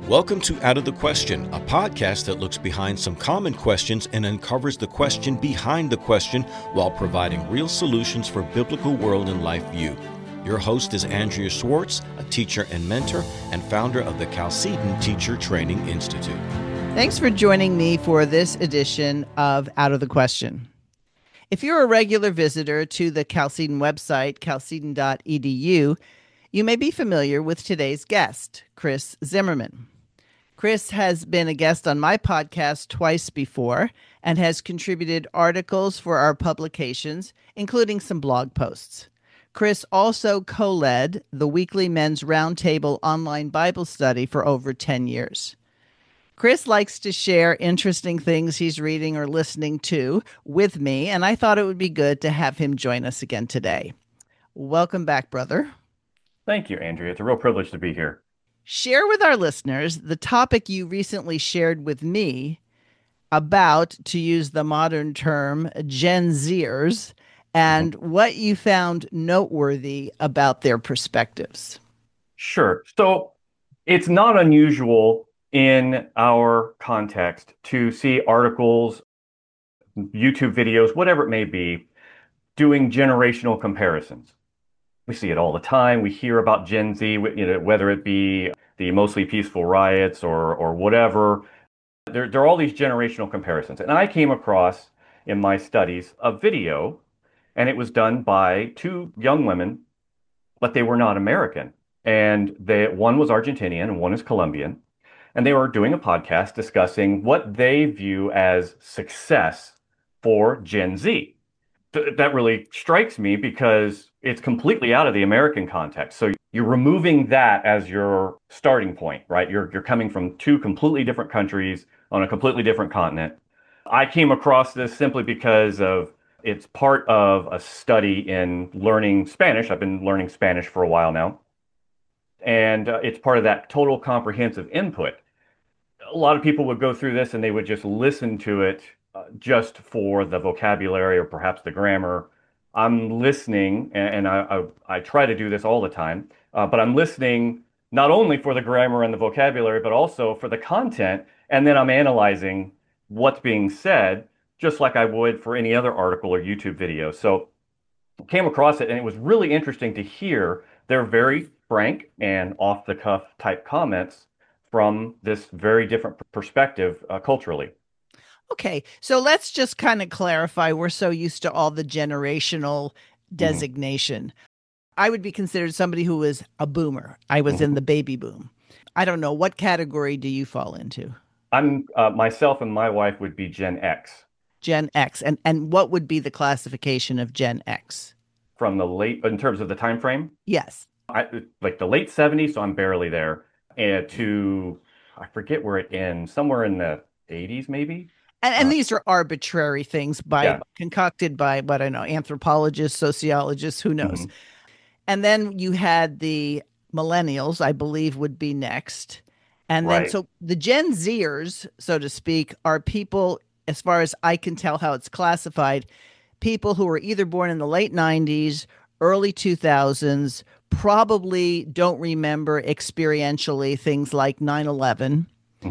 Welcome to Out of the Question, a podcast that looks behind some common questions and uncovers the question behind the question while providing real solutions for biblical world and life view. Your host is Andrea Schwartz, a teacher and mentor and founder of the Chalcedon Teacher Training Institute. Thanks for joining me for this edition of Out of the Question. If you're a regular visitor to the Chalcedon website, chalcedon.edu, you may be familiar with today's guest, Chris Zimmerman. Chris has been a guest on my podcast twice before and has contributed articles for our publications, including some blog posts. Chris also co-led the weekly Men's Roundtable online Bible study for over 10 years. Chris likes to share interesting things he's reading or listening to with me, and I thought it would be good to have him join us again today. Welcome back, brother. Thank you, Andrea. It's a real privilege to be here. Share with our listeners the topic you recently shared with me about, to use the modern term, Gen Zers, and what you found noteworthy about their perspectives. Sure. So it's not unusual in our context to see articles, YouTube videos, whatever it may be, doing generational comparisons. We see it all the time. We hear about Gen Z, whether it be the mostly peaceful riots or whatever. There are all these generational comparisons. And I came across in my studies a video, and it was done by two young women, but they were not American. And one was Argentinian and one is Colombian. And they were doing a podcast discussing what they view as success for Gen Z. That really strikes me because it's completely out of the American context. So you're removing that as your starting point, right? You're coming from two completely different countries on a completely different continent. I came across this simply because it's part of a study in learning Spanish. I've been learning Spanish for a while now. And it's part of that total comprehensive input. A lot of people would go through this and they would just listen to it just for the vocabulary or perhaps the grammar. I'm listening, and I try to do this all the time, but I'm listening not only for the grammar and the vocabulary, but also for the content, and then I'm analyzing what's being said, just like I would for any other article or YouTube video. So I came across it, and it was really interesting to hear their very frank and off-the-cuff type comments from this very different perspective culturally. Okay, so let's just kind of clarify. We're so used to all the generational designation. I would be considered somebody who was a boomer. I was in the baby boom. I don't know. What category do you fall into? I'm myself and my wife would be Gen X. Gen X. And what would be the classification of Gen X? From the in terms of the time frame? Yes. Like the late 70s, so I'm barely there, and to, I forget where it ends, somewhere in the 80s maybe? And these are arbitrary things concocted by, what I know, anthropologists, sociologists, who knows. And then you had the millennials, I believe, would be next. And then, so the Gen Zers, so to speak, are people, as far as I can tell how it's classified, people who were either born in the late 90s, early 2000s, probably don't remember experientially things like 9/11.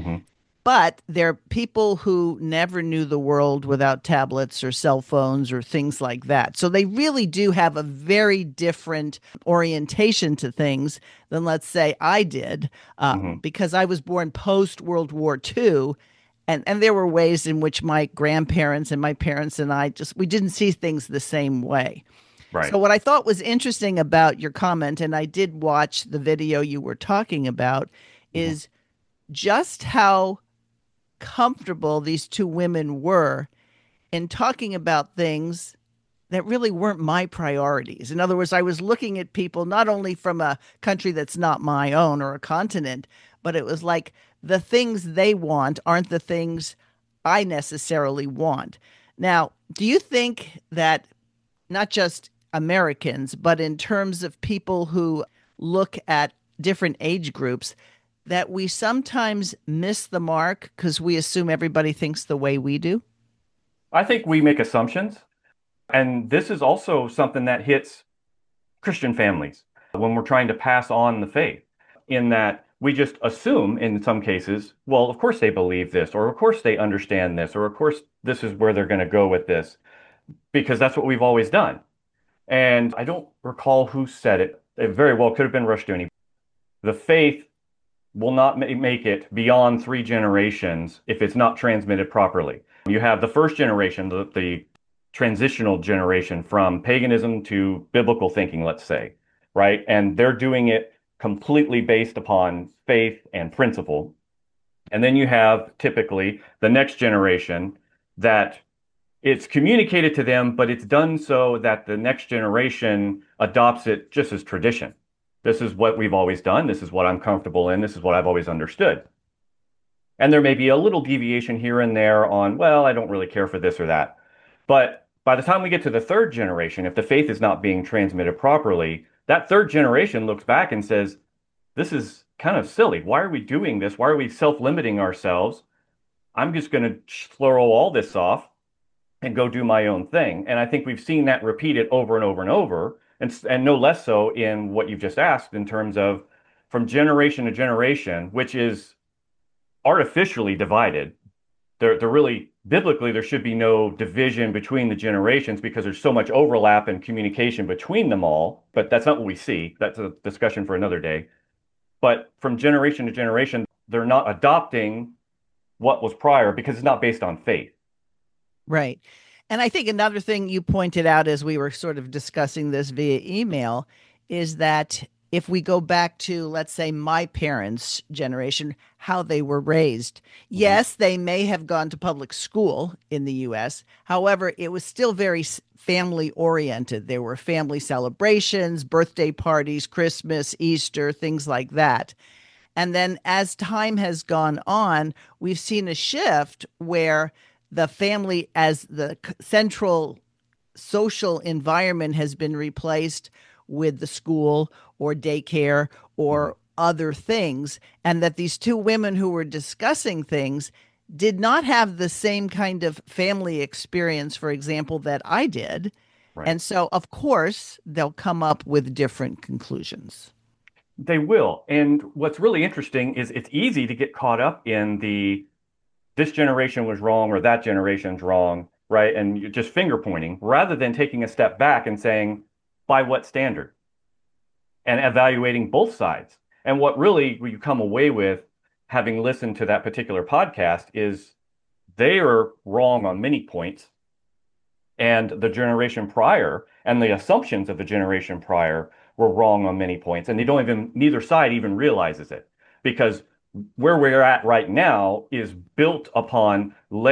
But they're people who never knew the world without tablets or cell phones or things like that. So they really do have a very different orientation to things than, let's say, I did, because I was born post-World War II. And there were ways in which my grandparents and my parents and I we didn't see things the same way. Right. So what I thought was interesting about your comment, and I did watch the video you were talking about, is just how comfortable these two women were in talking about things that really weren't my priorities. In other words, I was looking at people not only from a country that's not my own or a continent, but it was like the things they want aren't the things I necessarily want. Now, do you think that not just Americans, but in terms of people who look at different age groups, that we sometimes miss the mark because we assume everybody thinks the way we do? I think we make assumptions. And this is also something that hits Christian families when we're trying to pass on the faith, in that we just assume in some cases, well, of course they believe this, or of course they understand this, or of course this is where they're going to go with this, because that's what we've always done. And I don't recall who said it. It very well could have been Rushdoony. The faith will not make it beyond 3 generations if it's not transmitted properly. You have the first generation, the transitional generation from paganism to biblical thinking, let's say, right? And they're doing it completely based upon faith and principle. And then you have typically the next generation that it's communicated to them, but it's done so that the next generation adopts it just as tradition. This is what we've always done. This is what I'm comfortable in. This is what I've always understood. And there may be a little deviation here and there on, well, I don't really care for this or that. But by the time we get to the third generation, if the faith is not being transmitted properly, that third generation looks back and says, this is kind of silly. Why are we doing this? Why are we self-limiting ourselves? I'm just going to throw all this off and go do my own thing. And I think we've seen that repeated over and over and over, and no less so in what you've just asked in terms of from generation to generation, which is artificially divided. They're really, biblically, there should be no division between the generations because there's so much overlap and communication between them all, but that's not what we see. That's a discussion for another day. But from generation to generation, they're not adopting what was prior because it's not based on faith. Right. And I think another thing you pointed out as we were sort of discussing this via email is that if we go back to, let's say, my parents' generation, how they were raised, yes, they may have gone to public school in the US. However, it was still very family oriented. There were family celebrations, birthday parties, Christmas, Easter, things like that. And then as time has gone on, we've seen a shift where the family as the central social environment has been replaced with the school or daycare or other things, and that these two women who were discussing things did not have the same kind of family experience, for example, that I did. Right. And so, of course, they'll come up with different conclusions. They will. And what's really interesting is it's easy to get caught up in this generation was wrong or that generation's wrong, right? And you're just finger pointing rather than taking a step back and saying, by what standard? And evaluating both sides. And what really you come away with, having listened to that particular podcast, is they are wrong on many points. And the generation prior and the assumptions of the generation prior were wrong on many points. And neither side even realizes it, because where we're at right now is built upon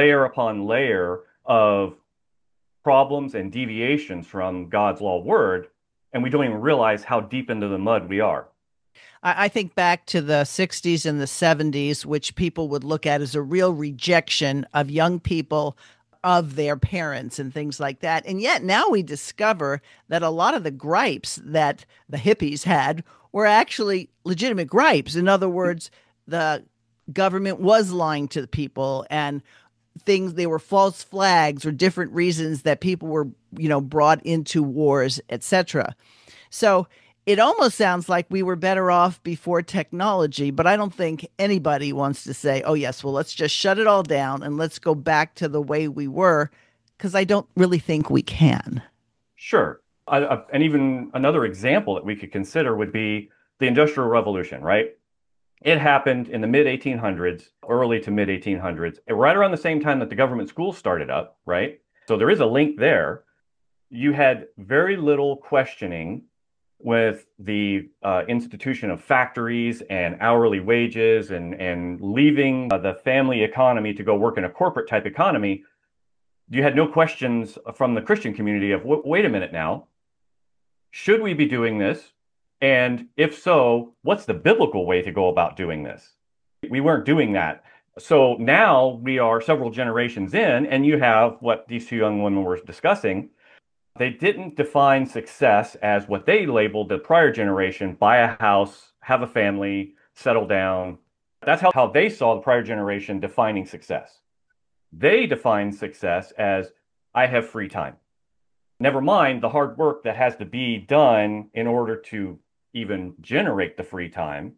layer of problems and deviations from God's law word, and we don't even realize how deep into the mud we are. I think back to the 60s and the 70s, which people would look at as a real rejection of young people, of their parents and things like that. And yet now we discover that a lot of the gripes that the hippies had were actually legitimate gripes. In other words, the government was lying to the people, and things, they were false flags or different reasons that people were, brought into wars, etc. So it almost sounds like we were better off before technology, but I don't think anybody wants to say, oh yes, well, let's just shut it all down and let's go back to the way we were, because I don't really think we can. Sure. And even another example that we could consider would be the Industrial Revolution, right? It happened in the mid-1800s, early to mid-1800s, right around the same time that the government schools started up, right? So there is a link there. You had very little questioning with the institution of factories and hourly wages and leaving the family economy to go work in a corporate type economy. You had no questions from the Christian community of, wait a minute now, should we be doing this? And if so, what's the biblical way to go about doing this? We weren't doing that. So now we are several generations in, and you have what these two young women were discussing. They didn't define success as what they labeled the prior generation: buy a house, have a family, settle down. That's how they saw the prior generation defining success. They defined success as, I have free time. Never mind the hard work that has to be done in order to even generate the free time.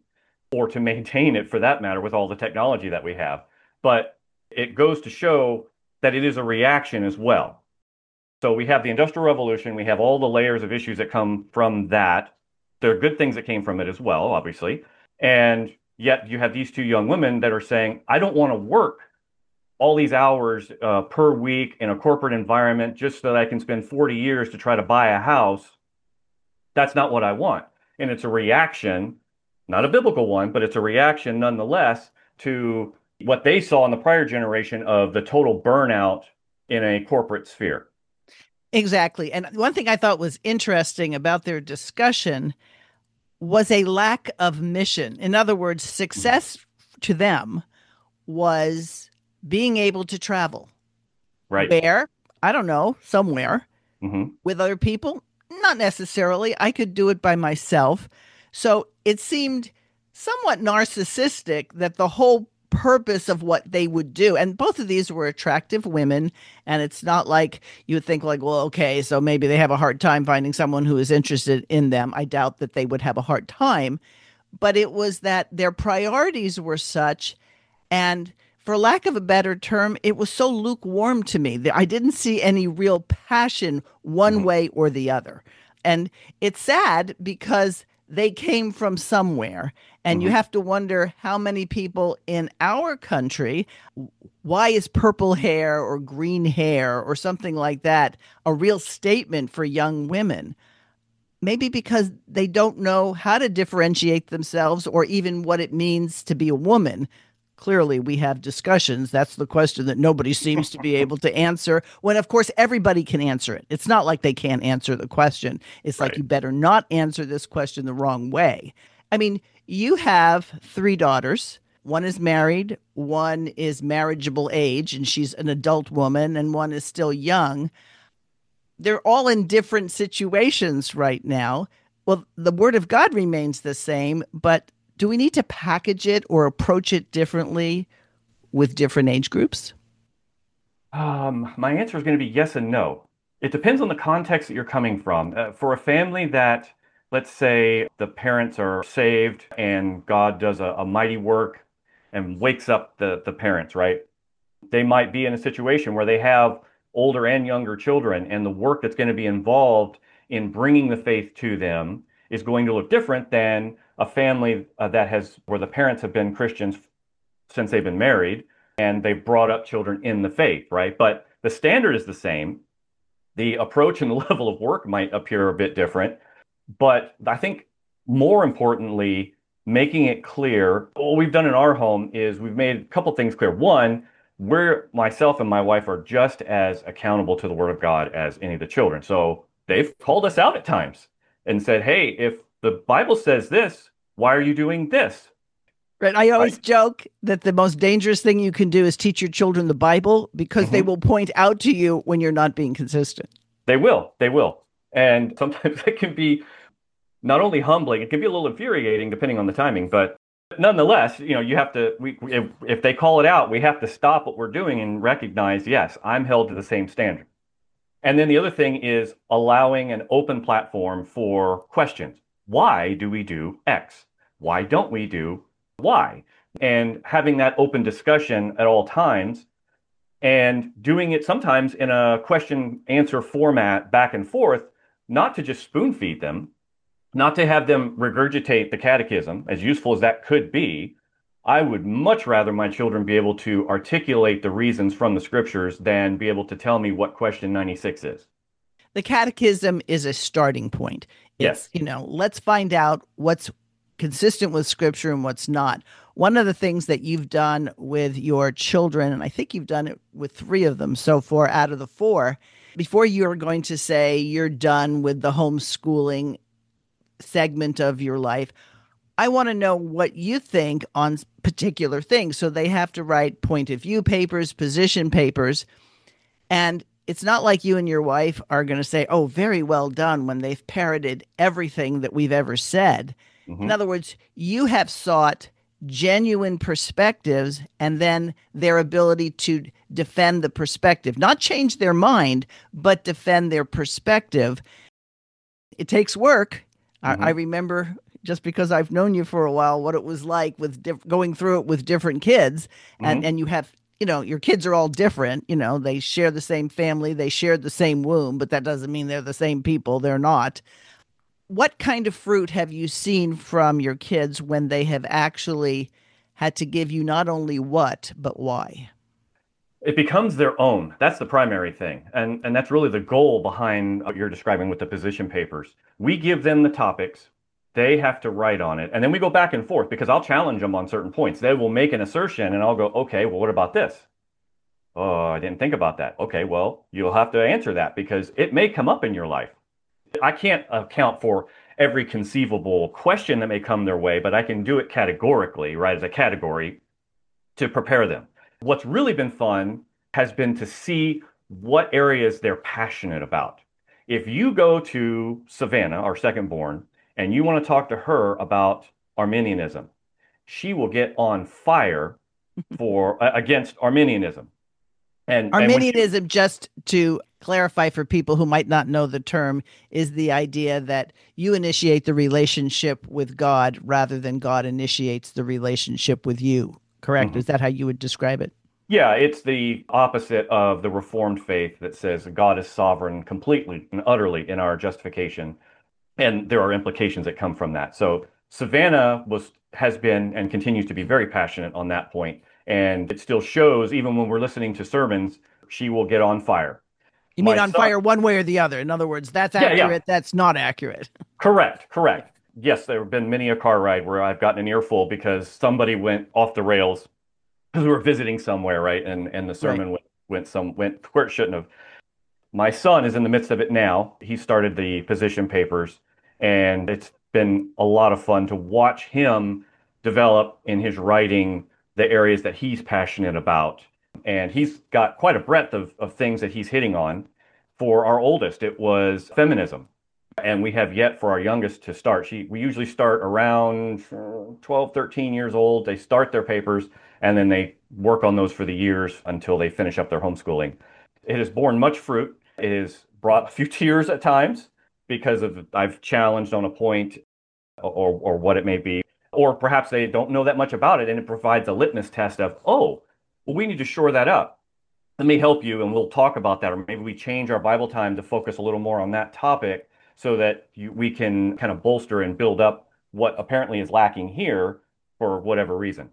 or to maintain it for that matter with all the technology that we have. But it goes to show that it is a reaction as well. So we have the Industrial Revolution, we have all the layers of issues that come from that. There are good things that came from it as well, obviously. And yet you have these two young women that are saying, I don't want to work all these hours per week in a corporate environment just so that I can spend 40 years to try to buy a house. That's not what I want. And it's a reaction, not a biblical one, but it's a reaction nonetheless to what they saw in the prior generation of the total burnout in a corporate sphere. Exactly. And one thing I thought was interesting about their discussion was a lack of mission. In other words, success to them was being able to travel. Right. Where? I don't know, somewhere. Mm-hmm. With other people? Not necessarily. I could do it by myself. So it seemed somewhat narcissistic that the whole purpose of what they would do, and both of these were attractive women, and it's not like you would think like, well, okay, so maybe they have a hard time finding someone who is interested in them. I doubt that they would have a hard time, but it was that their priorities were such, and for lack of a better term, it was so lukewarm to me. I didn't see any real passion one way or the other. And it's sad because they came from somewhere. And you have to wonder how many people in our country, why is purple hair or green hair or something like that a real statement for young women? Maybe because they don't know how to differentiate themselves or even what it means to be a woman. Clearly, we have discussions. That's the question that nobody seems to be able to answer, when, of course, everybody can answer it. It's not like they can't answer the question. It's like, you better not answer this question the wrong way. I mean, you have 3 daughters. One is married, one is marriageable age, and she's an adult woman, and one is still young. They're all in different situations right now. Well, the Word of God remains the same, but do we need to package it or approach it differently with different age groups? My answer is going to be yes and no. It depends on the context that you're coming from. For a family that, let's say, the parents are saved and God does a mighty work and wakes up the parents, right? They might be in a situation where they have older and younger children, and the work that's going to be involved in bringing the faith to them is going to look different than a family where the parents have been Christians since they've been married and they've brought up children in the faith, right? But the standard is the same. The approach and the level of work might appear a bit different. But I think more importantly, making it clear, what we've done in our home is we've made a couple things clear. One, myself and my wife are just as accountable to the Word of God as any of the children. So they've called us out at times and said, hey, if the Bible says this, why are you doing this? Right. I always joke that the most dangerous thing you can do is teach your children the Bible, because they will point out to you when you're not being consistent. They will. And sometimes it can be not only humbling, it can be a little infuriating depending on the timing, but nonetheless, you have to, if they call it out, we have to stop what we're doing and recognize, yes, I'm held to the same standard. And then the other thing is allowing an open platform for questions. Why do we do X? Why don't we do Y? And having that open discussion at all times, and doing it sometimes in a question answer format back and forth, not to just spoon feed them, not to have them regurgitate the catechism, as useful as that could be. I would much rather my children be able to articulate the reasons from the scriptures than be able to tell me what question 96 is. The catechism is a starting point. It's, let's find out what's consistent with scripture and what's not. One of the things that you've done with your children, and I think you've done it with 3 of them so far out of the 4, before you're going to say you're done with the homeschooling segment of your life, I want to know what you think on particular things. So they have to write point of view papers, position papers, and it's not like you and your wife are going to say, oh, very well done, when they've parroted everything that we've ever said. In other words, you have sought genuine perspectives and then their ability to defend the perspective, not change their mind, but defend their perspective. It takes work. I remember just because I've known you for a while, what it was like with going through it with different kids, and Hmm. you have, your kids are all different. They share the same family, they share the same womb, but that doesn't mean they're the same people. They're not. What kind of fruit have you seen from your kids when they have actually had to give you not only what, but why? It becomes their own. That's the primary thing. And that's really the goal behind what you're describing with the position papers. We give them the topics, they have to write on it, and then we go back and forth because I'll challenge them on certain points. They will make an assertion and I'll go, okay, well, what about this? Oh, I didn't think about that. Okay, well, you'll have to answer that because it may come up in your life. I can't account for every conceivable question that may come their way, but I can do it categorically, right, as a category to prepare them. What's really been fun has been to see what areas they're passionate about. If you go to Savannah, our second born, and you want to talk to her about Arminianism, she will get on fire for against Arminianism. And when she Arminianism, just to clarify for people who might not know the term, is the idea that you initiate the relationship with God rather than God initiates the relationship with you. Correct? Mhm. Is that how you would describe it? Yeah, it's the opposite of the Reformed faith that says God is sovereign completely and utterly in our justification. And there are implications that come from that. So Savannah has been and continues to be very passionate on that point, and it still shows even when we're listening to sermons, she will get on fire. You mean My on son, fire one way or the other? In other words, that's yeah, yeah, accurate, that's not accurate. correct, correct. Yes, there have been many a car ride where I've gotten an earful because somebody went off the rails because we were visiting somewhere, right? And the Right. sermon went where it shouldn't have. My son is in the midst of it now. He started the position papers, and it's been a lot of fun to watch him develop in his writing the areas that he's passionate about. And he's got quite a breadth of things that he's hitting on. For our oldest, it was feminism. And we have yet for our youngest to start. We usually start around 12, 13 years old. They start their papers and then they work on those for the years until they finish up their homeschooling. It has borne much fruit. It has brought a few tears at times because of I've challenged on a point or what it may be. Or perhaps they don't know that much about it and it provides a litmus test of, oh, well, we need to shore that up. Let me help you and we'll talk about that. Or maybe we change our Bible time to focus a little more on that topic so that we can kind of bolster and build up what apparently is lacking here for whatever reason.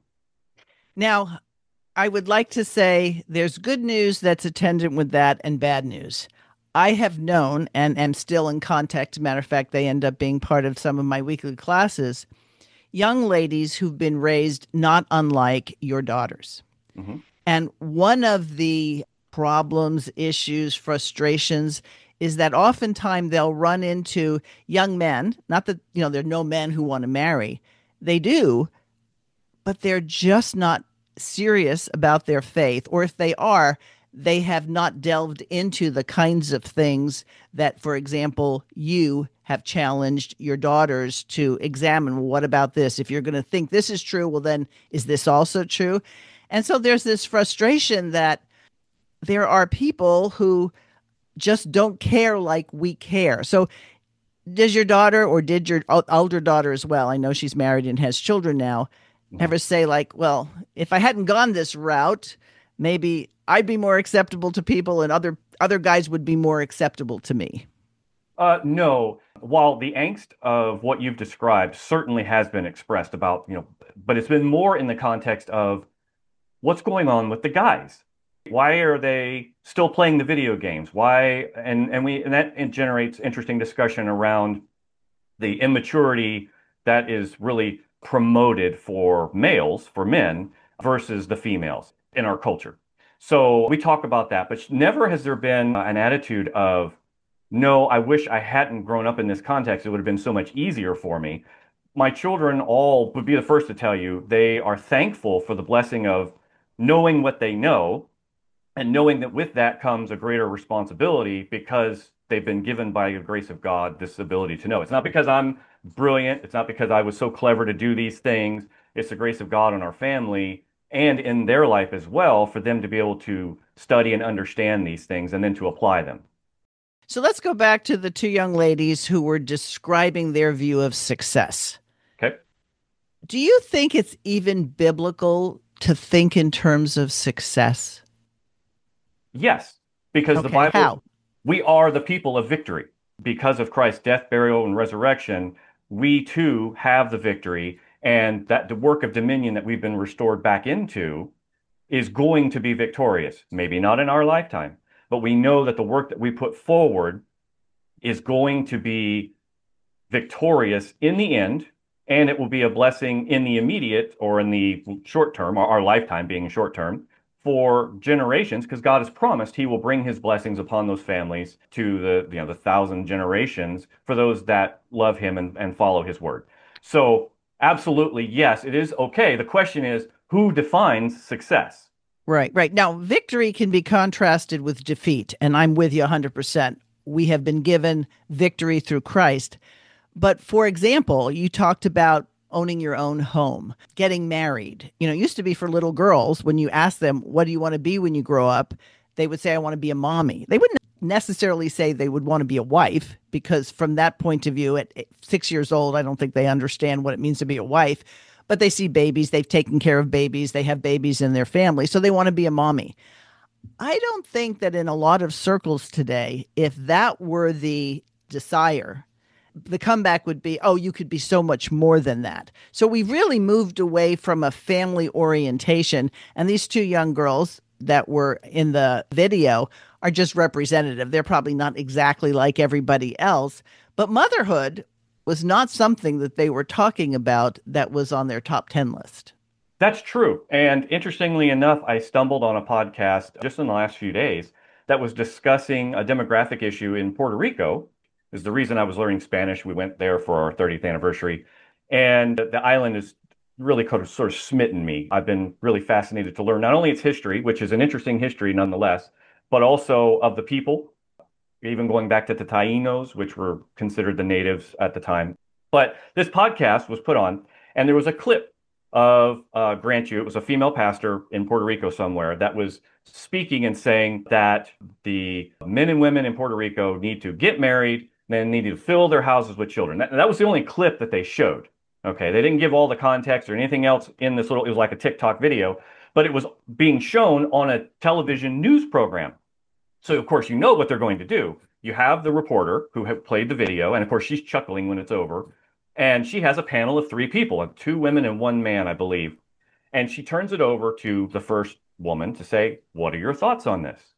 Now, I would like to say there's good news that's attendant with that and bad news. I have known and am still in contact. Matter of fact, they end up being part of some of my weekly classes. Young ladies who've been raised not unlike your daughters. Hmm. And one of the problems, issues, frustrations is that oftentimes they'll run into young men, not that, there are no men who want to marry. They do, but they're just not serious about their faith. Or if they are, they have not delved into the kinds of things that, for example, you have challenged your daughters to examine. Well, what about this? If you're going to think this is true, well, then is this also true? And so there's this frustration that there are people who just don't care like we care. So does your daughter, or did your older daughter as well, I know she's married and has children now, Hmm. ever say like, well, if I hadn't gone this route, maybe I'd be more acceptable to people and other guys would be more acceptable to me? No. While the angst of what you've described certainly has been expressed about, but it's been more in the context of what's going on with the guys. Why are they still playing the video games? Why? And that it generates interesting discussion around the immaturity that is really promoted for males, for men, versus the females in our culture. So we talk about that, but never has there been an attitude of, no, I wish I hadn't grown up in this context. It would have been so much easier for me. My children all would be the first to tell you they are thankful for the blessing of knowing what they know and knowing that with that comes a greater responsibility because they've been given by the grace of God this ability to know. It's not because I'm brilliant. It's not because I was so clever to do these things. It's the grace of God in our family and in their life as well for them to be able to study and understand these things and then to apply them. So let's go back to the two young ladies who were describing their view of success. Do you think it's even biblical to think in terms of success? Yes, because the Okay, Bible, how? we are the people of victory. Because of Christ's death, burial, and resurrection, we too have the victory, and that the work of dominion that we've been restored back into is going to be victorious. Maybe not in our lifetime, but we know that the work that we put forward is going to be victorious in the end, and it will be a blessing in the immediate or in the short term, our lifetime being short term, for generations, because God has promised He will bring His blessings upon those families to the 1,000 generations for those that love Him and follow His word. So, absolutely, yes, it is okay. The question is, who defines success? Right, right. Now, victory can be contrasted with defeat, and I'm with you 100%. We have been given victory through Christ. But for example, you talked about owning your own home, getting married. It used to be for little girls, when you ask them, what do you want to be when you grow up? They would say, I want to be a mommy. They wouldn't necessarily say they would want to be a wife, because from that point of view, at 6 years old, I don't think they understand what it means to be a wife. But they see babies, they've taken care of babies, they have babies in their family, so they want to be a mommy. I don't think that in a lot of circles today, if that were the desire, the comeback would be, oh, you could be so much more than that. So we really moved away from a family orientation. And these two young girls that were in the video are just representative. They're probably not exactly like everybody else, but motherhood was not something that they were talking about that was on their top 10 list. That's true. And interestingly enough, I stumbled on a podcast just in the last few days that was discussing a demographic issue in Puerto Rico. Is the reason I was learning Spanish. We went there for our 30th anniversary. And the island has really sort of smitten me. I've been really fascinated to learn not only its history, which is an interesting history nonetheless, but also of the people, even going back to the Taínos, which were considered the natives at the time. But this podcast was put on, and there was a clip of, grant you, it was a female pastor in Puerto Rico somewhere that was speaking and saying that the men and women in Puerto Rico need to get married, then need to fill their houses with children. That was the only clip that they showed. Okay, they didn't give all the context or anything else in this little, it was like a TikTok video, but it was being shown on a television news program. So, of course, you know what they're going to do. You have the reporter who have played the video, and of course, she's chuckling when it's over. And she has a panel of three people, two women and one man, I believe. And she turns it over to the first woman to say, what are your thoughts on this?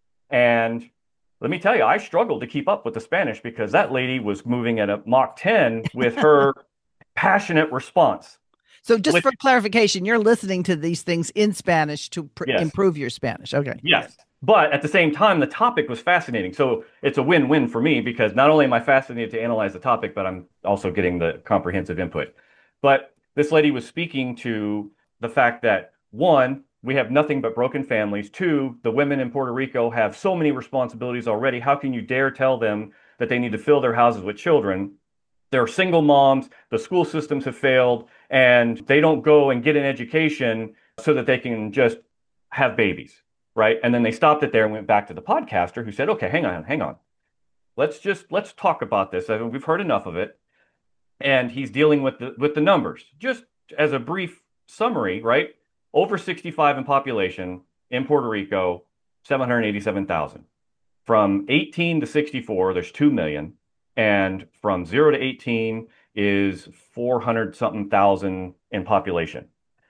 And let me tell you, I struggled to keep up with the Spanish because that lady was moving at a Mach 10 with her passionate response. So, just for clarification, you're listening to these things in Spanish to Yes. improve your Spanish. Okay. Yes. But at the same time, the topic was fascinating. So it's a win-win for me because not only am I fascinated to analyze the topic, but I'm also getting the comprehensive input. But this lady was speaking to the fact that, one, we have nothing but broken families. Two, the women in Puerto Rico have so many responsibilities already. How can you dare tell them that they need to fill their houses with children? They're single moms, the school systems have failed, and they don't go and get an education so that they can just have babies. Right. And then they stopped it there and went back to the podcaster who said, okay, hang on. Let's talk about this. I mean, we've heard enough of it. And he's dealing with the numbers. Just as a brief summary, right? Over 65 in population in Puerto Rico, 787,000. From 18 to 64, there's 2 million. And from 0 to 18 is 400 something thousand in population.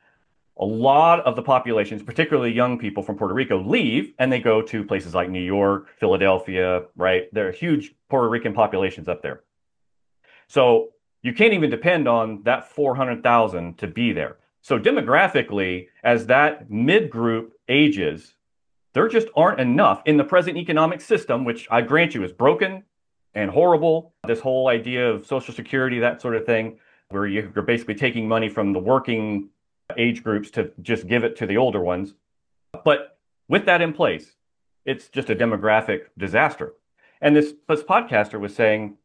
A lot of the populations, particularly young people from Puerto Rico, leave and they go to places like New York, Philadelphia, right? There are huge Puerto Rican populations up there. So you can't even depend on that 400,000 to be there. So demographically, as that mid-group ages, there just aren't enough in the present economic system, which I grant you is broken and horrible. This whole idea of Social Security, that sort of thing, where you're basically taking money from the working age groups to just give it to the older ones. But with that in place, it's just a demographic disaster. And this podcaster was saying,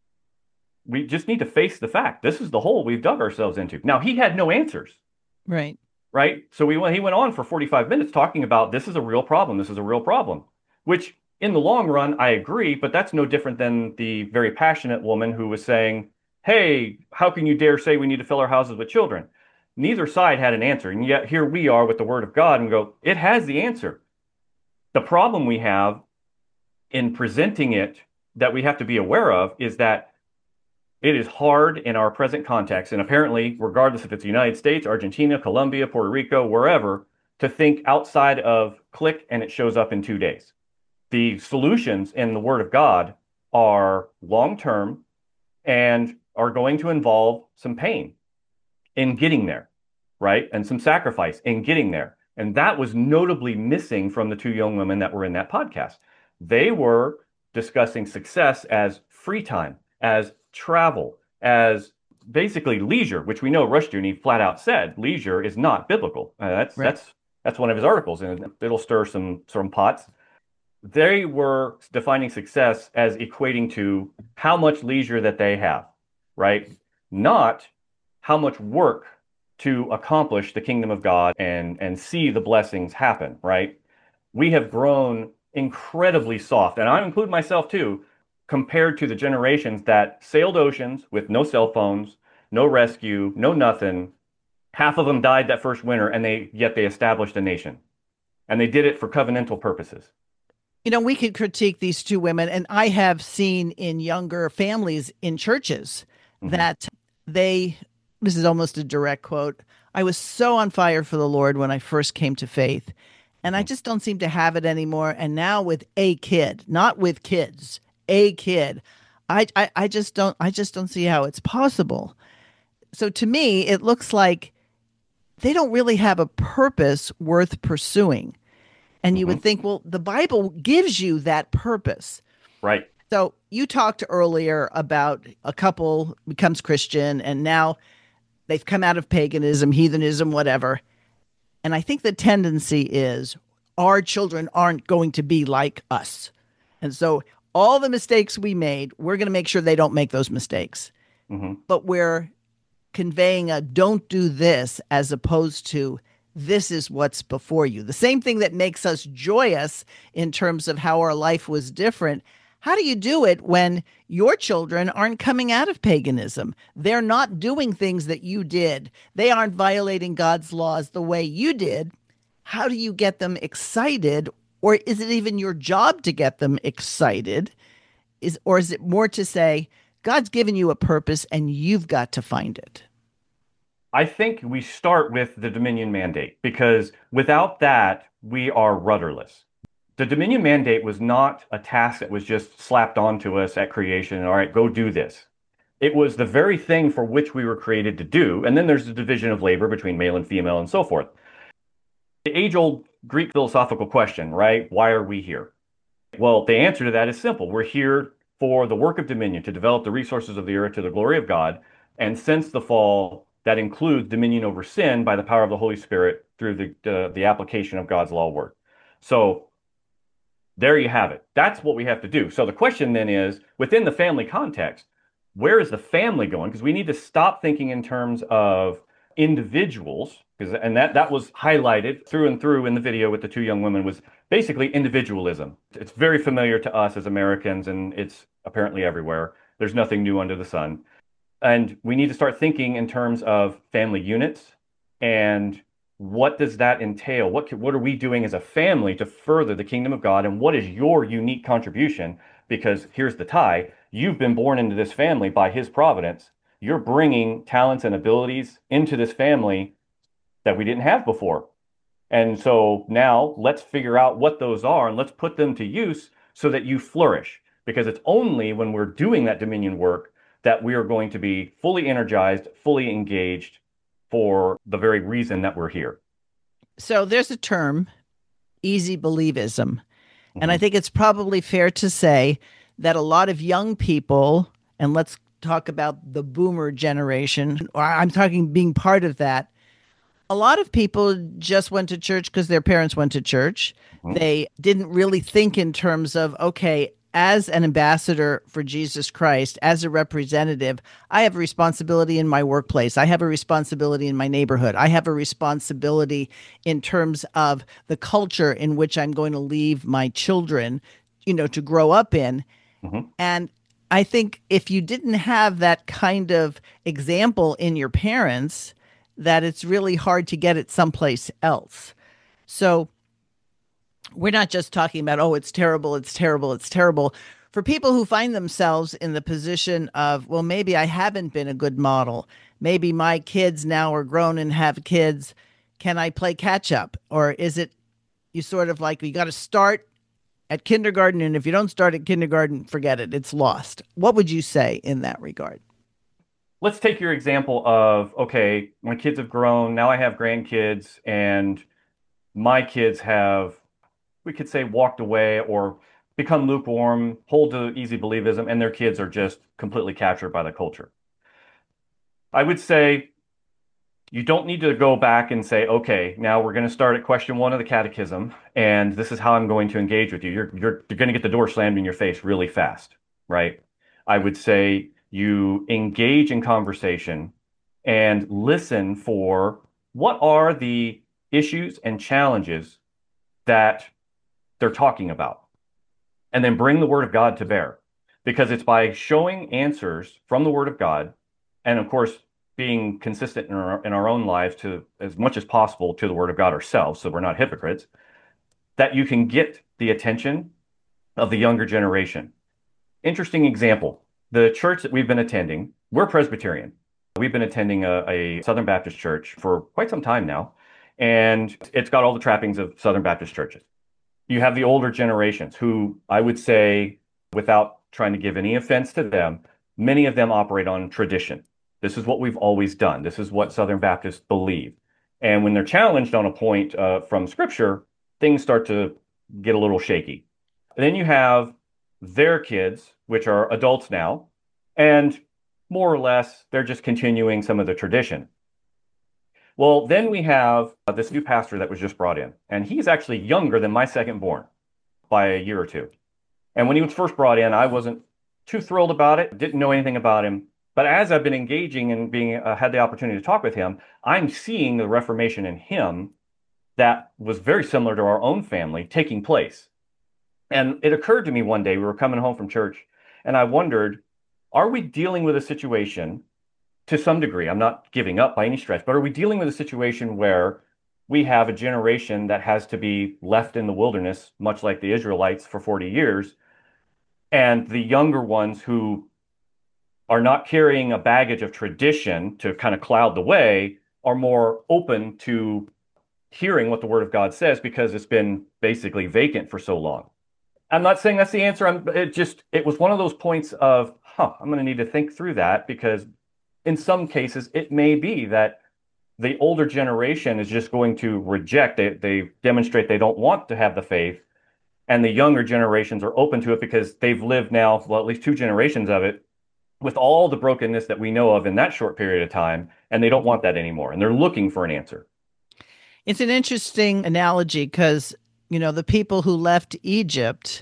we just need to face the fact. This is the hole we've dug ourselves into. Now, he had no answers. Right. Right. So he went on for 45 minutes talking about this is a real problem. This is a real problem, which in the long run, I agree. But that's no different than the very passionate woman who was saying, hey, how can you dare say we need to fill our houses with children? Neither side had an answer. And yet here we are with the word of God and go, it has the answer. The problem we have in presenting it that we have to be aware of is that it is hard in our present context. And apparently, regardless if it's the United States, Argentina, Colombia, Puerto Rico, wherever, to think outside of click and it shows up in 2 days. The solutions in the Word of God are long-term and are going to involve some pain in getting there, right? And some sacrifice in getting there. And that was notably missing from the two young women that were in that podcast. They were discussing success as free time, as travel, as basically leisure, which we know Rushdoony flat out said leisure is not biblical. That's one of his articles, and it'll stir some pots. They were defining success as equating to how much leisure that they have, right? Not how much work to accomplish the kingdom of God and see the blessings happen, right? We have grown incredibly soft, and I include myself too, compared to the generations that sailed oceans with no cell phones, no rescue, no nothing. Half of them died that first winter, and yet they established a nation. And they did it for covenantal purposes. You know, we could critique these two women, and I have seen in younger families in churches that this is almost a direct quote, I was so on fire for the Lord when I first came to faith, and I just don't seem to have it anymore. And now with a kid, not with kids, a kid, I just don't see how it's possible. So to me, it looks like they don't really have a purpose worth pursuing. And you would think, well, the Bible gives you that purpose. Right. So you talked earlier about a couple becomes Christian and now they've come out of paganism, heathenism, whatever. And I think the tendency is our children aren't going to be like us. And so all the mistakes we made, we're going to make sure they don't make those mistakes. But we're conveying a don't do this as opposed to this is what's before you. The same thing that makes us joyous in terms of how our life was different. How do you do it when your children aren't coming out of paganism? They're not doing things that you did. They aren't violating God's laws the way you did. How do you get them excited? Or is it even your job to get them excited? Or is it more to say, God's given you a purpose and you've got to find it? I think we start with the Dominion Mandate, because without that, we are rudderless. The Dominion Mandate was not a task that was just slapped onto us at creation. All right, go do this. It was the very thing for which we were created to do. And then there's the division of labor between male and female and so forth. The age-old Greek philosophical question, right? Why are we here? Well, the answer to that is simple. We're here for the work of dominion, to develop the resources of the earth to the glory of God. And since the fall, that includes dominion over sin by the power of the Holy Spirit through the application of God's law word. So there you have it. That's what we have to do. So the question then is, within the family context, where is the family going? Because we need to stop thinking in terms of individuals, and that was highlighted through and through in the video with the two young women, was basically individualism. It's very familiar to us as Americans, and it's apparently everywhere. There's nothing new under the sun. And we need to start thinking in terms of family units and what does that entail? What are we doing as a family to further the kingdom of God? And what is your unique contribution? Because here's the tie. You've been born into this family by his providence. You're bringing talents and abilities into this family that we didn't have before. And so now let's figure out what those are and let's put them to use so that you flourish. Because it's only when we're doing that dominion work that we are going to be fully energized, fully engaged for the very reason that we're here. So there's a term, easy believism. And I think it's probably fair to say that a lot of young people, and let's talk about the boomer generation, or I'm talking being part of that, a lot of people just went to church because their parents went to church. They didn't really think in terms of, okay, as an ambassador for Jesus Christ, as a representative, I have a responsibility in my workplace. I have a responsibility in my neighborhood. I have a responsibility in terms of the culture in which I'm going to leave my children, to grow up in. And I think if you didn't have that kind of example in your parents, that it's really hard to get it someplace else. So we're not just talking about, oh, it's terrible, it's terrible, it's terrible. For people who find themselves in the position of, well, maybe I haven't been a good model. Maybe my kids now are grown and have kids. Can I play catch up? Or is it you sort of like, you got to start at kindergarten, and if you don't start at kindergarten, forget it, it's lost. What would you say in that regard? Let's take your example of, okay, my kids have grown, now I have grandkids, and my kids have, we could say, walked away or become lukewarm, hold to easy believism, and their kids are just completely captured by the culture. I would say you don't need to go back and say, okay, now we're going to start at question one of the catechism, and this is how I'm going to engage with you. You're going to get the door slammed in your face really fast, right? I would say you engage in conversation and listen for what are the issues and challenges that they're talking about, and then bring the Word of God to bear. Because it's by showing answers from the Word of God, and of course, being consistent in our own lives to as much as possible to the Word of God ourselves, so we're not hypocrites, that you can get the attention of the younger generation. Interesting example. The church that we've been attending, we're Presbyterian. We've been attending a Southern Baptist church for quite some time now, and it's got all the trappings of Southern Baptist churches. You have the older generations who I would say, without trying to give any offense to them, many of them operate on tradition. This is what we've always done. This is what Southern Baptists believe. And when they're challenged on a point from Scripture, things start to get a little shaky. And then you have their kids, which are adults now, and more or less, they're just continuing some of the tradition. Well, then we have this new pastor that was just brought in, and he's actually younger than my second born by a year or two. And when he was first brought in, I wasn't too thrilled about it, didn't know anything about him. But as I've been engaging and being had the opportunity to talk with him, I'm seeing the reformation in him that was very similar to our own family taking place. And it occurred to me one day, we were coming home from church, and I wondered, are we dealing with a situation to some degree? I'm not giving up by any stretch, but are we dealing with a situation where we have a generation that has to be left in the wilderness, much like the Israelites for 40 years, and the younger ones who are not carrying a baggage of tradition to kind of cloud the way are more open to hearing what the Word of God says because it's been basically vacant for so long? I'm not saying that's the answer. It was one of those points of, I'm going to need to think through that, because in some cases it may be that the older generation is just going to reject it. They demonstrate they don't want to have the faith, and the younger generations are open to it because they've lived now, well, at least two generations of it, with all the brokenness that we know of in that short period of time, and they don't want that anymore, and they're looking for an answer. It's an interesting analogy because, the people who left Egypt,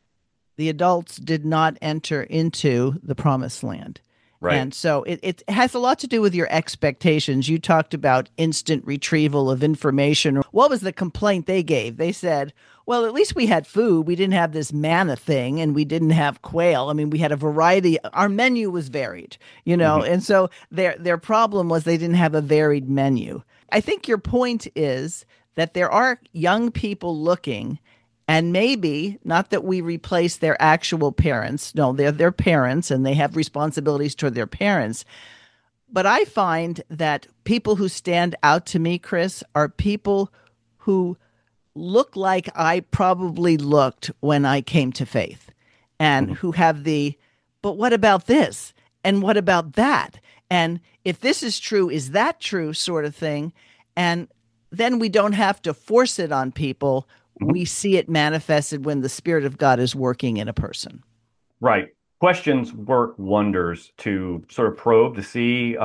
the adults did not enter into the promised land. Right. And so it has a lot to do with your expectations. You talked about instant retrieval of information. What was the complaint they gave? They said, well, at least we had food. We didn't have this manna thing, and we didn't have quail. I mean, we had a variety. Our menu was varied, Mm-hmm. and so their problem was they didn't have a varied menu. I think your point is that there are young people looking, and maybe not that we replace their actual parents. No, they're their parents and they have responsibilities toward their parents. But I find that people who stand out to me, Chris, are people who look like I probably looked when I came to faith, and Mm-hmm. who have but what about this? And what about that? And if this is true, is that true sort of thing? And then we don't have to force it on people. Mm-hmm. We see it manifested when the Spirit of God is working in a person. Right. Questions work wonders to sort of probe to see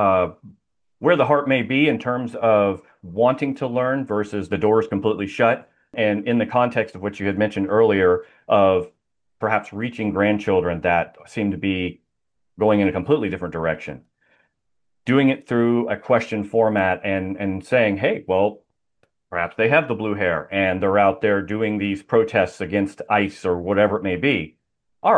where the heart may be in terms of wanting to learn versus the door is completely shut. And in the context of what you had mentioned earlier of perhaps reaching grandchildren that seem to be going in a completely different direction, doing it through a question format and saying, hey, well, perhaps they have the blue hair and they're out there doing these protests against ICE or whatever it may be. All right,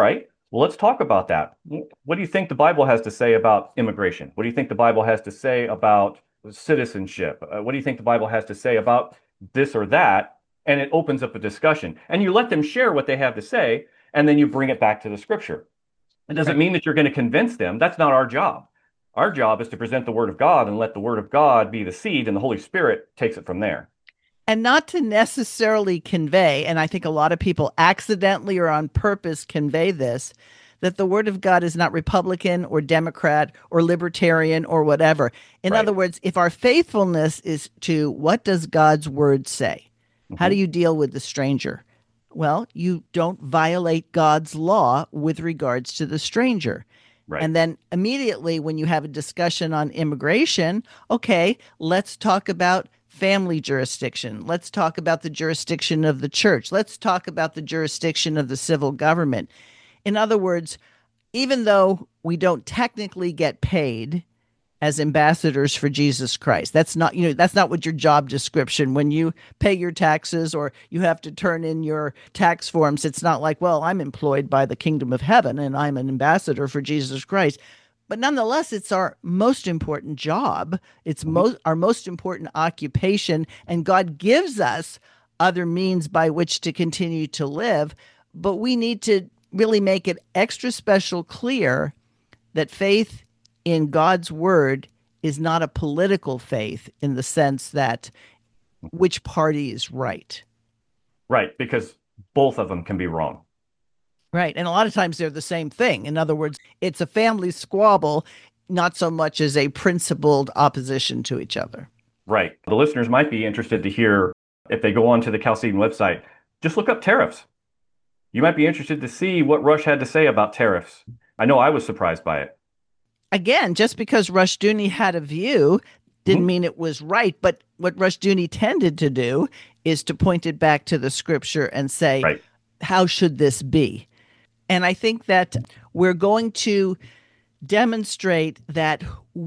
Well, let's talk about that. What do you think the Bible has to say about immigration? What do you think the Bible has to say about citizenship? What do you think the Bible has to say about this or that? And it opens up a discussion. And you let them share what they have to say, and then you bring it back to the scripture. It doesn't mean that you're going to convince them. That's not our job. Our job is to present the word of God and let the word of God be the seed, and the Holy Spirit takes it from there. And not to necessarily convey, and I think a lot of people accidentally or on purpose convey this, that the word of God is not Republican or Democrat or libertarian or whatever. In other words, if our faithfulness is to what does God's word say? How do you deal with the stranger? Well, you don't violate God's law with regards to the stranger. Right. And then immediately when you have a discussion on immigration, okay, let's talk about family jurisdiction. Let's talk about the jurisdiction of the church. Let's talk about the jurisdiction of the civil government. In other words, even though we don't technically get paid as ambassadors for Jesus Christ, that's not what your job description. When you pay your taxes or you have to turn in your tax forms, it's not like, well, I'm employed by the kingdom of heaven and I'm an ambassador for Jesus Christ. But nonetheless, it's our most important job. It's our most important occupation. And God gives us other means by which to continue to live. But we need to really make it extra special clear that faith in God's word is not a political faith in the sense that which party is right. Right, because both of them can be wrong. Right. And a lot of times they're the same thing. In other words, it's a family squabble, not so much as a principled opposition to each other. Right. The listeners might be interested to hear, if they go onto the Chalcedon website, just look up tariffs. You might be interested to see what Rush had to say about tariffs. I know I was surprised by it. Again, just because Rushdoony had a view didn't mean it was right. But what Rushdoony tended to do is to point it back to the scripture and say, how should this be? And I think that we're going to demonstrate that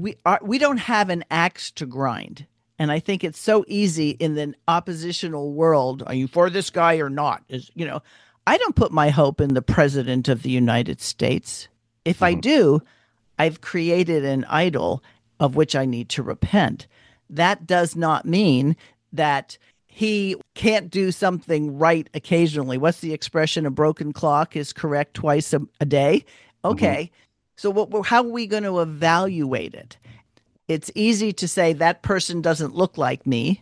we don't have an axe to grind. And I think it's so easy in the oppositional world. Are you for this guy or not? I don't put my hope in the president of the United States. If I do, I've created an idol of which I need to repent. That does not mean that he can't do something right occasionally. What's the expression? A broken clock is correct twice a day. Okay. So how are we going to evaluate it? It's easy to say that person doesn't look like me.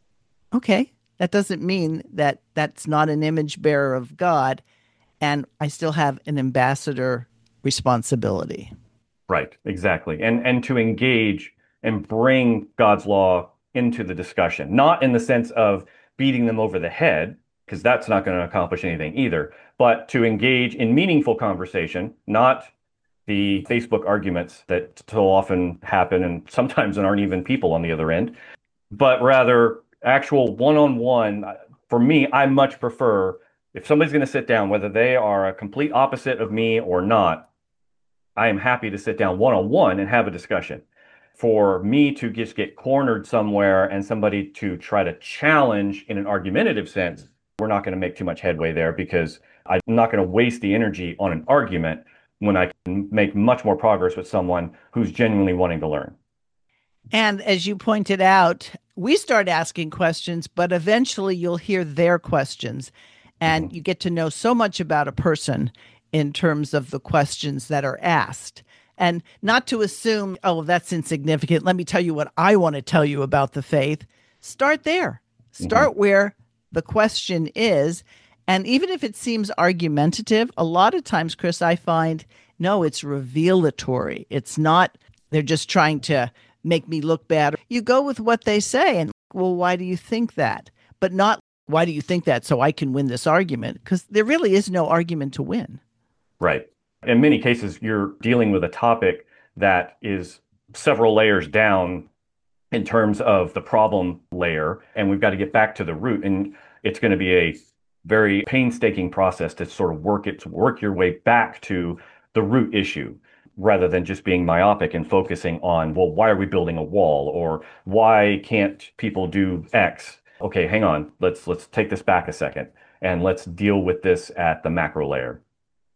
Okay. That doesn't mean that that's not an image bearer of God. And I still have an ambassador responsibility. Right. Exactly. And to engage and bring God's law into the discussion, not in the sense of beating them over the head, because that's not going to accomplish anything either, but to engage in meaningful conversation, not the Facebook arguments that so often happen and sometimes aren't even people on the other end, but rather actual one-on-one. For me, I much prefer, if somebody's going to sit down, whether they are a complete opposite of me or not, I am happy to sit down one-on-one and have a discussion. For me to just get cornered somewhere and somebody to try to challenge in an argumentative sense, we're not going to make too much headway there, because I'm not going to waste the energy on an argument when I can make much more progress with someone who's genuinely wanting to learn. And as you pointed out, we start asking questions, but eventually you'll hear their questions, and you get to know so much about a person in terms of the questions that are asked. And not to assume, oh, that's insignificant. Let me tell you what I want to tell you about the faith. Start there. Start where the question is. And even if it seems argumentative, a lot of times, Chris, I find, no, it's revelatory. It's not, they're just trying to make me look bad. You go with what they say and, well, why do you think that? But not, why do you think that so I can win this argument? Because there really is no argument to win. Right. In many cases, you're dealing with a topic that is several layers down in terms of the problem layer, and we've got to get back to the root. And it's going to be a very painstaking process to sort of work your way back to the root issue, rather than just being myopic and focusing on, well, why are we building a wall, or why can't people do X? Okay, hang on. Let's take this back a second and let's deal with this at the macro layer.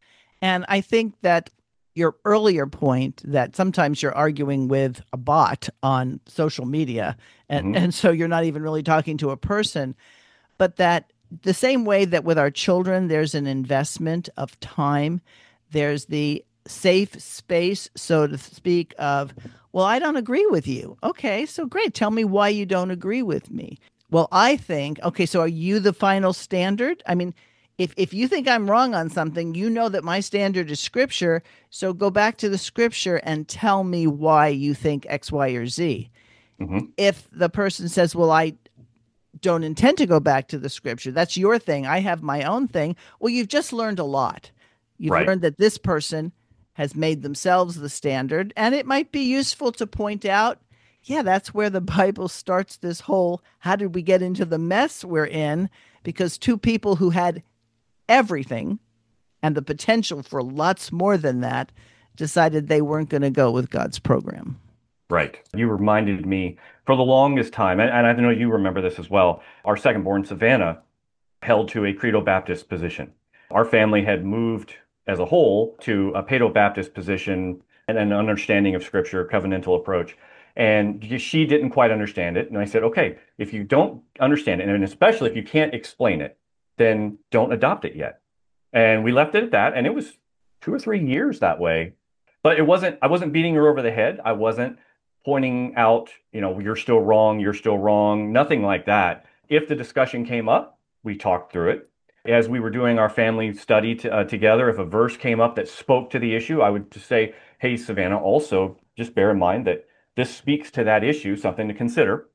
And I think that your earlier point that sometimes you're arguing with a bot on social media, and so you're not even really talking to a person, but that the same way that with our children, there's an investment of time, there's the safe space, so to speak, of, well, I don't agree with you. Okay, so great. Tell me why you don't agree with me. Well, I think, okay, so are you the final standard? I mean, if you think I'm wrong on something, you know that my standard is scripture. So go back to the scripture and tell me why you think X, Y, or Z. Mm-hmm. If the person says, well, I don't intend to go back to the scripture, that's your thing, I have my own thing. Well, you've just learned a lot. You've Right. learned that this person has made themselves the standard. And it might be useful to point out, yeah, that's where the Bible starts this whole, how did we get into the mess we're in? Because two people who had everything and the potential for lots more than that decided they weren't going to go with God's program. Right. You reminded me for the longest time, and I know you remember this as well. Our second born, Savannah, held to a Credo Baptist position. Our family had moved as a whole to a Paedo Baptist position and an understanding of scripture, covenantal approach. And she didn't quite understand it. And I said, okay, if you don't understand it, and especially if you can't explain it, then don't adopt it yet. And we left it at that. And it was 2 or 3 years that way. But I wasn't beating her over the head. I wasn't pointing out, you're still wrong, nothing like that. If the discussion came up, we talked through it. As we were doing our family study together, if a verse came up that spoke to the issue, I would just say, hey, Savannah, also just bear in mind that this speaks to that issue, something to consider.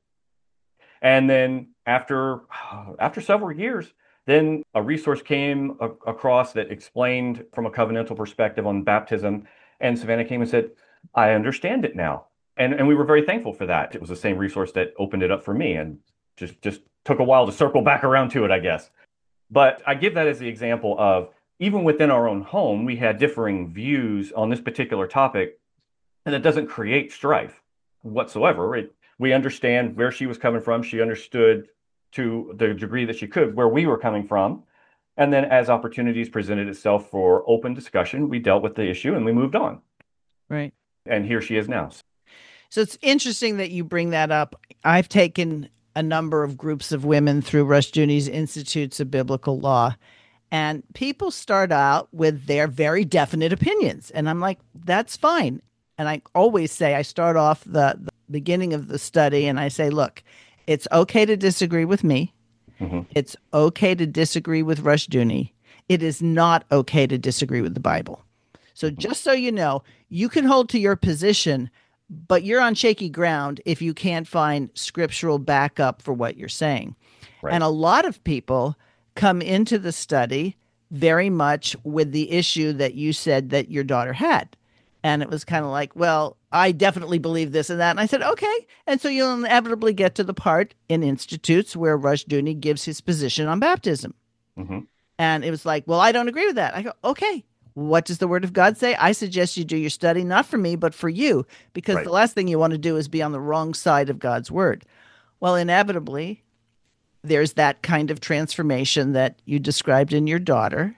And then after several years, then a resource came across that explained from a covenantal perspective on baptism. And Savannah came and said, I understand it now. And we were very thankful for that. It was the same resource that opened it up for me, and just took a while to circle back around to it, I guess. But I give that as the example of, even within our own home, we had differing views on this particular topic, and it doesn't create strife whatsoever. We understand where she was coming from. She understood to the degree that she could where we were coming from. And then as opportunities presented itself for open discussion, we dealt with the issue and we moved on. Right. And here she is now. So it's interesting that you bring that up. I've taken a number of groups of women through Rushdoony's Institutes of Biblical Law, and people start out with their very definite opinions. And I'm like, that's fine. And I always say, I start off the beginning of the study and I say, look, it's okay to disagree with me. Mm-hmm. It's okay to disagree with Rushdoony. It is not okay to disagree with the Bible. So just so you know, you can hold to your position, but you're on shaky ground if you can't find scriptural backup for what you're saying. Right. And a lot of people come into the study very much with the issue that you said that your daughter had. And it was kind of like, well, I definitely believe this and that. And I said, okay. And so you'll inevitably get to the part in Institutes where Rushdoony gives his position on baptism. Mm-hmm. And it was like, well, I don't agree with that. I go, okay. What does the Word of God say? I suggest you do your study, not for me, but for you, because Right. the last thing you want to do is be on the wrong side of God's Word. Well, inevitably, there's that kind of transformation that you described in your daughter.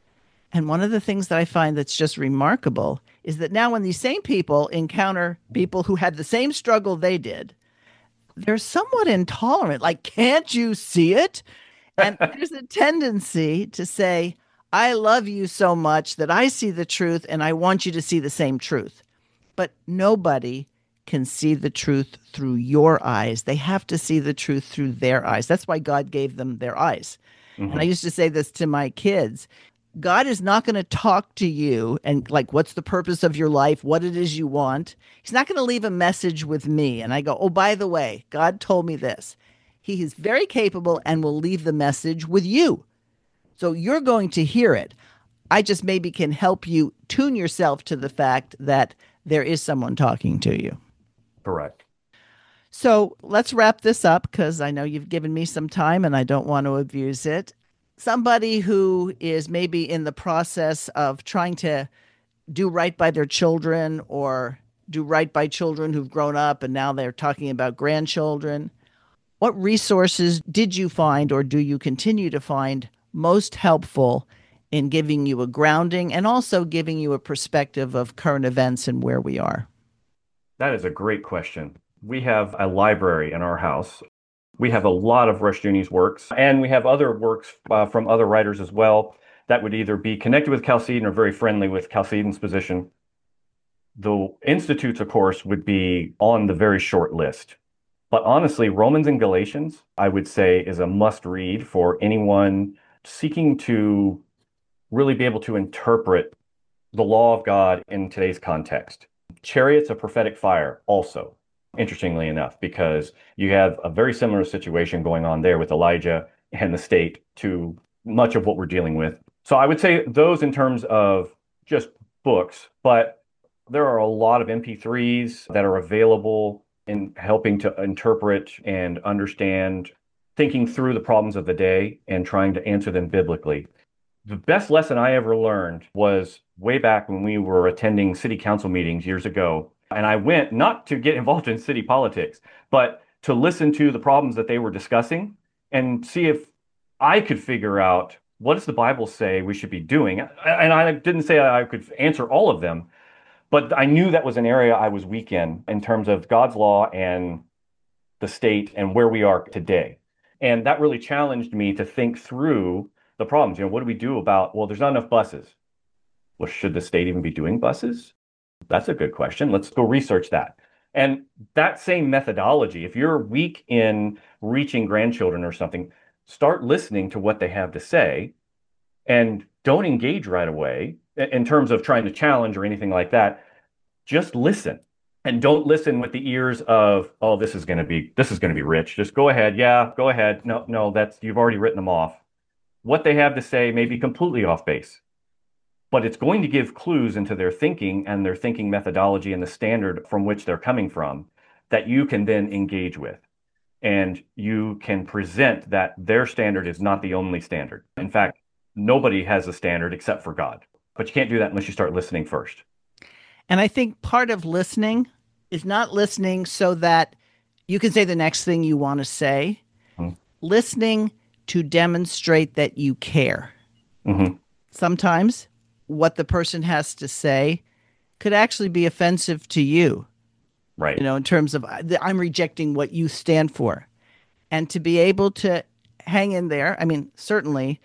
And one of the things that I find that's just remarkable is that now when these same people encounter people who had the same struggle they did, they're somewhat intolerant. Like, can't you see it? And there's a tendency to say, I love you so much that I see the truth and I want you to see the same truth. But nobody can see the truth through your eyes. They have to see the truth through their eyes. That's why God gave them their eyes. Mm-hmm. And I used to say this to my kids. God is not going to talk to you and like, what's the purpose of your life? What it is you want. He's not going to leave a message with me. And I go, oh, by the way, God told me this. He is very capable and will leave the message with you. So you're going to hear it. I just maybe can help you tune yourself to the fact that there is someone talking to you. Correct. So let's wrap this up because I know you've given me some time and I don't want to abuse it. Somebody who is maybe in the process of trying to do right by their children or do right by children who've grown up and now they're talking about grandchildren. What resources did you find or do you continue to find most helpful in giving you a grounding and also giving you a perspective of current events and where we are? That is a great question. We have a library in our house. We have a lot of Rushdoony's works, and we have other works from other writers as well that would either be connected with Chalcedon or very friendly with Chalcedon's position. The institutes, of course, would be on the very short list. But honestly, Romans and Galatians, I would say, is a must read for anyone seeking to really be able to interpret the law of God in today's context. Chariots of Prophetic Fire also, interestingly enough, because you have a very similar situation going on there with Elijah and the state to much of what we're dealing with. So I would say those in terms of just books, but there are a lot of MP3s that are available in helping to interpret and understand, thinking through the problems of the day and trying to answer them biblically. The best lesson I ever learned was way back when we were attending city council meetings years ago. And I went not to get involved in city politics, but to listen to the problems that they were discussing and see if I could figure out what does the Bible say we should be doing. And I didn't say I could answer all of them, but I knew that was an area I was weak in terms of God's law and the state and where we are today. And that really challenged me to think through the problems. What do we do about, well, there's not enough buses. Well, should the state even be doing buses? That's a good question. Let's go research that. And that same methodology, if you're weak in reaching grandchildren or something, start listening to what they have to say and don't engage right away in terms of trying to challenge or anything like that. Just listen, and don't listen with the ears of, oh, this is going to be rich. Just go ahead. Yeah, go ahead. No, you've already written them off. What they have to say may be completely off base, but it's going to give clues into their thinking and their thinking methodology and the standard from which they're coming from that you can then engage with. And you can present that their standard is not the only standard. In fact, nobody has a standard except for God. But you can't do that unless you start listening first. And I think part of listening is not listening so that you can say the next thing you want to say. Mm-hmm. Listening to demonstrate that you care. Mm-hmm. Sometimes what the person has to say could actually be offensive to you. Right. In terms of I'm rejecting what you stand for. And to be able to hang in there, I mean, certainly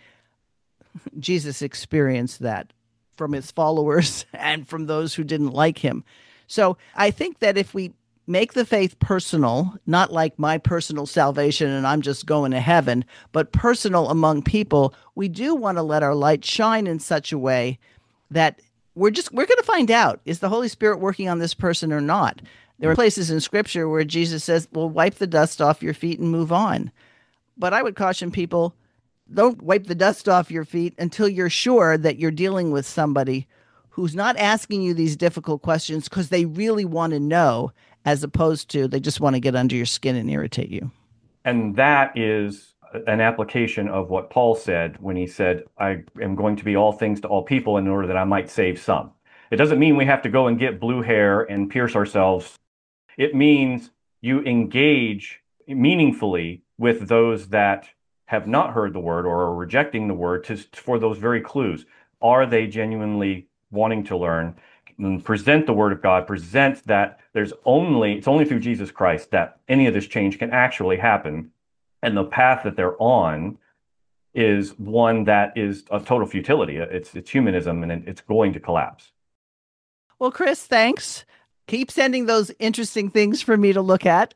Jesus experienced that from his followers and from those who didn't like him. So I think that if we make the faith personal, not like my personal salvation and I'm just going to heaven, but personal among people, we do want to let our light shine in such a way that we're going to find out, is the Holy Spirit working on this person or not? There are places in Scripture where Jesus says, well, wipe the dust off your feet and move on. But I would caution people, don't wipe the dust off your feet until you're sure that you're dealing with somebody who's not asking you these difficult questions because they really want to know, as opposed to they just want to get under your skin and irritate you. And that is an application of what Paul said when he said, I am going to be all things to all people in order that I might save some. It doesn't mean we have to go and get blue hair and pierce ourselves. It means you engage meaningfully with those that have not heard the word or are rejecting the word for those very clues. Are they genuinely wanting to learn? And present the word of God, present that it's only through Jesus Christ that any of this change can actually happen. And the path that they're on is one that is of total futility. It's humanism, and it's going to collapse. Well, Chris, thanks. Keep sending those interesting things for me to look at.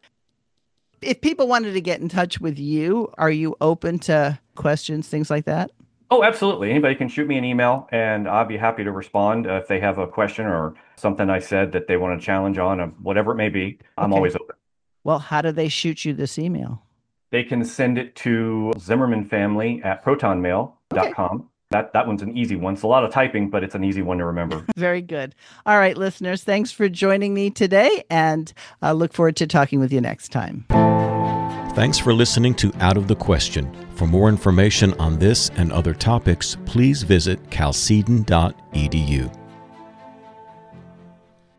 If people wanted to get in touch with you, are you open to questions, things like that? Oh, absolutely. Anybody can shoot me an email, and I'll be happy to respond if they have a question or something I said that they want to challenge on, or whatever it may be. I'm always open. Well, how do they shoot you this email? They can send it to zimmermanfamily@protonmail.com. Okay. That one's an easy one. It's a lot of typing, but it's an easy one to remember. Very good. All right, listeners, thanks for joining me today, and I look forward to talking with you next time. Thanks for listening to Out of the Question. For more information on this and other topics, please visit chalcedon.edu.